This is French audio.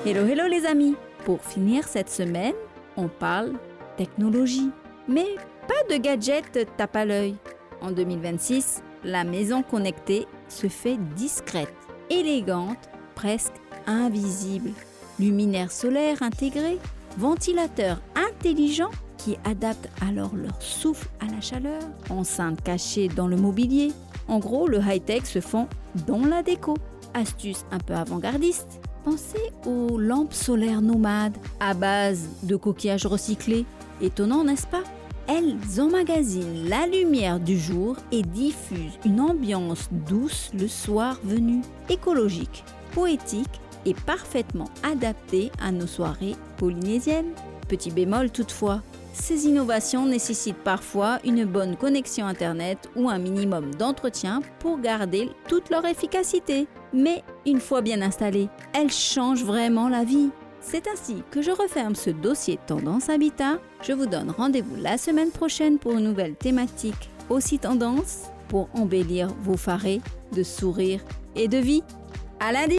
Hello, hello les amis! Pour finir cette semaine, on parle technologie. Mais pas de gadgets tape à l'œil. En 2026, la maison connectée se fait discrète, élégante, presque invisible. Luminaires solaires intégrés, ventilateurs intelligents qui adaptent alors leur souffle à la chaleur, enceintes cachées dans le mobilier. En gros, le high-tech se fond dans la déco. Astuce un peu avant-gardiste. Pensez aux lampes solaires nomades à base de coquillages recyclés. Étonnant, n'est-ce pas? Elles emmagasinent la lumière du jour et diffusent une ambiance douce le soir venu. Écologique, poétique et parfaitement adaptée à nos soirées polynésiennes. Petit bémol toutefois, ces innovations nécessitent parfois une bonne connexion Internet ou un minimum d'entretien pour garder toute leur efficacité. Mais une fois bien installées, elles changent vraiment la vie. C'est ainsi que je referme ce dossier Tendance Habitat. Je vous donne rendez-vous la semaine prochaine pour une nouvelle thématique aussi tendance pour embellir vos farés de sourires et de vie. À lundi!